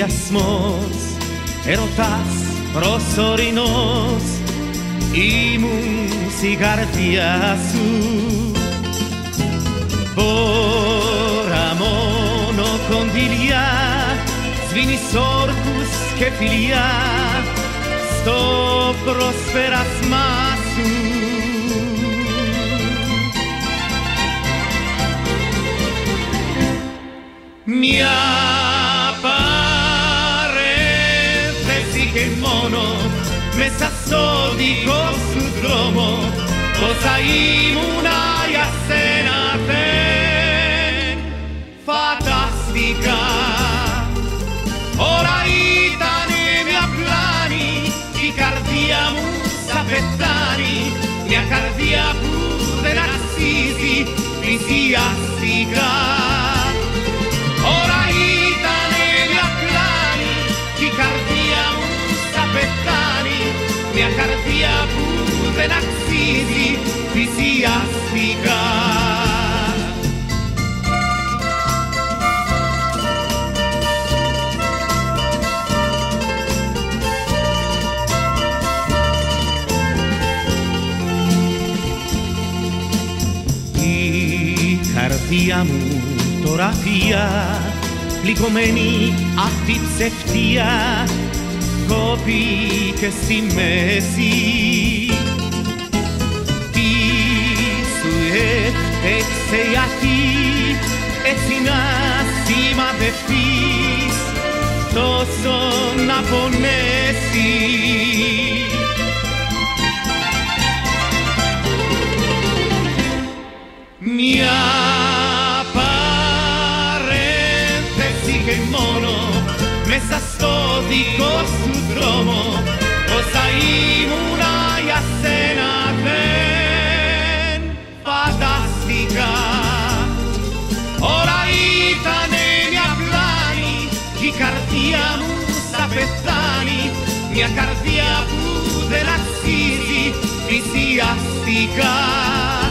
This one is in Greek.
ενθουσιασμός, έρωτας προσωρινός, ήμουν στην καρδιά σου. Τώρα μόνο κοντιλιά, σβήνεις όρκους και φιλιά στο προσπέρασμά σου. Μια παρένθεση και μόνο μέσα στο δικό σου δρόμο, όσα ήμουνα για σένα δεν φανταστικά. Ώρα ήτανε μια πλάνη, η καρδιά μου σαν πεθάνει, μια καρδιά που δεν αξίζει θυσιαστικά. Ώρα ήτανε μια πλάνη, η καρδιά μου σαν πεθάνει, μια καρδιά που δεν αξίζει θυσιαστικά. Η καρδιά μου τώρα πια, πληγωμένη απ' τη ψευτία, κόπηκε στη μέση. Τι σου έφτεξε γιατί έτσι να σημαδευτείς, τόσο να πονέσεις. Μια παρένθεση και μόνο μέσα στο δικό σου δρόμο, όσα ήμουνα για σένα δεν φανταστικά. Ώρα ήτανε μια πλάνη, η καρδιά μου θα πεθάνει, μια καρδιά που δεν αξίζει θυσιαστικά.